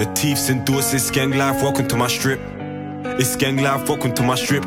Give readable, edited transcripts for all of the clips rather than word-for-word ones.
The thieves endorse it's gang life, welcome to my strip. It's gang life, welcome to my strip.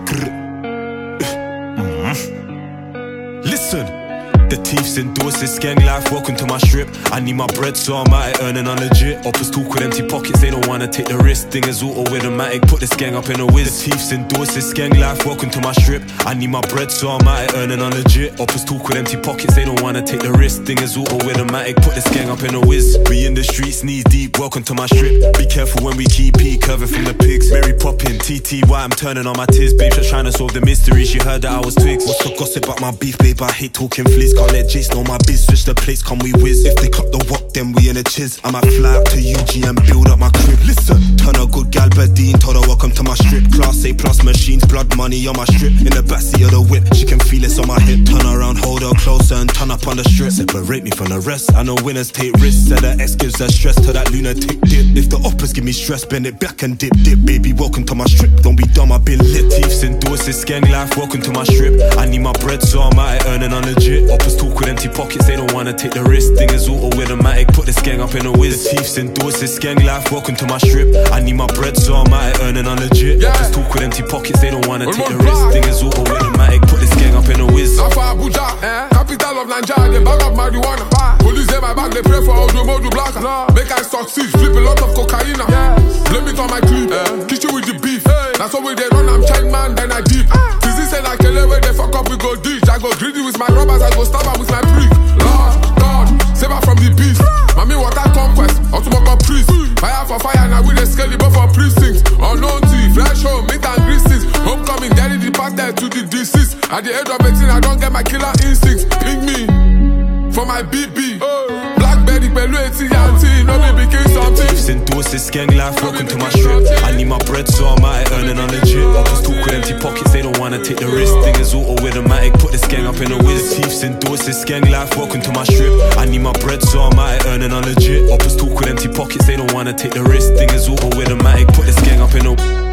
Listen. The thieves endorse this gang life, welcome to my strip. I need my bread so I'm out here earning on legit. Uppers talk with empty pockets, they don't wanna take the risk. Thing is auto with a matic, put this gang up in a whiz. The thieves endorse this gang life, welcome to my strip. I need my bread so I'm out here earning on legit. Uppers talk with empty pockets, they don't wanna take the risk. Thing is auto with a matic, put this gang up in a whiz. We in the streets, knees deep, welcome to my strip. Be careful when we keep curving from the pigs. Mary popping, TTY, I'm turning on my tears. Babe, just trying to solve the mystery, she heard that I was twigs. What's the gossip about my beef, babe? I hate talking fleas. Can't let Jace know my biz, switch the place, come we whiz. If they cut the wok, then we in a chiz. I might fly up to UG and build up my crib. Listen, turn a good gal Badine, told her welcome to my strip. Class A plus machines, blood money on my strip. In the backseat of the whip, she can feel it on my hip. Turn around, hold her closer and turn up on the strip. Separate me from the rest, I know winners take risks. Said the ex gives her stress to that lunatic dip. If the uppers give me stress, bend it back and dip. Baby, welcome to my strip, don't be dumb, I've been lit. Thieves endorse this gang life, welcome to my strip. I need my bread so I'm out here earning on legit. Uppers talk with empty pockets, they don't wanna take the risk. Thing is auto with a matic, put this gang up in a whiz. The thieves endorse this gang life, welcome to my strip. I need my bread so I'm out here earning on legit. Uppers talk with empty pockets, they don't wanna take the risk. Thing is auto with a matic, put this gang up in a whiz. Now for Abuja, capital of Nigeria, they bag up marijuana. Police in my bag, they pray for Odumodu Blacker. Make I succeed, flip a lot of cocaine. Blame it on my clip, kiss you with the beef. That's how we they run, I'm chain man, then I deep. Tizi say like a where they fuck up, we go ditch. I go greedy with my robbers, I go stab her with my prick. Lord, God, save her from the beast. Mommy, what I conquest, Otumoko priest. Fire for fire, now we the skelly, but for precincts. Unknown thief, flash home, meat and greases. Homecoming, daddy departed to the deceased. At the age of 18, I don't get my killer instincts. Ping me, for my BB. Blackberry, Pelu, AT&T, no baby, king something. Thieves endorse this gang life, welcome to my strip. I need my bread so I'm out here earning on legit. Uppers talk with empty pockets, they don't wanna take the risk. Thing is auto with a matic, put this gang up in a whiz. The thieves endorse this gang life, welcome to my strip. I need my bread so I'm out here earning on legit. Uppers talk with empty pockets, they don't wanna take the risk. Thing is auto with a matic, put this gang up in a